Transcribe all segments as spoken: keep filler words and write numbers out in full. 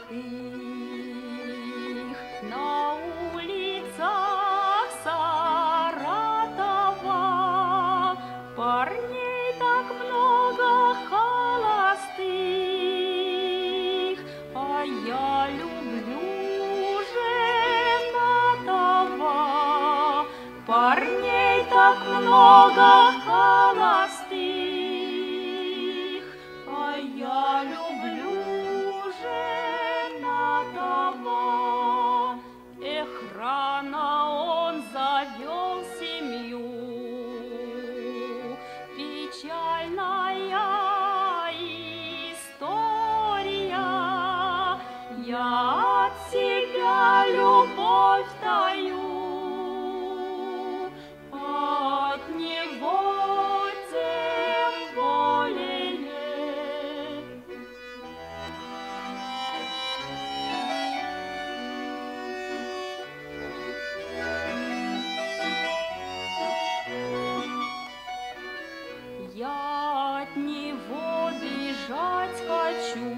молодых на улицах Саратова, парней так много холостых, а я люблю женатого. Парней так много холостых, а я люблю женатого. Эх, рано он завел семью, печальная история. Я от себя любовь таю, от него тем более. Я от него бежать хочу,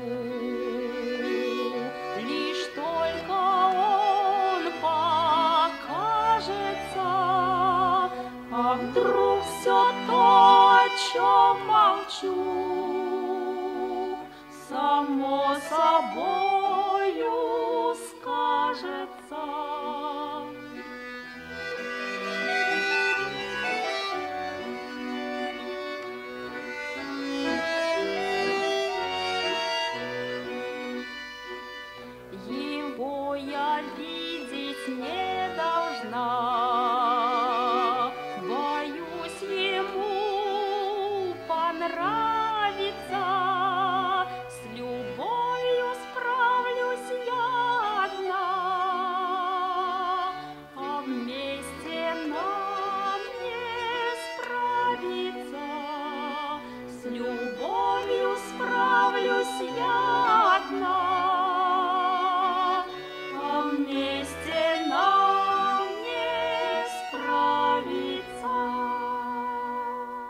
лишь только он покажется. А вдруг все то, о чем молчу, само собою скажется.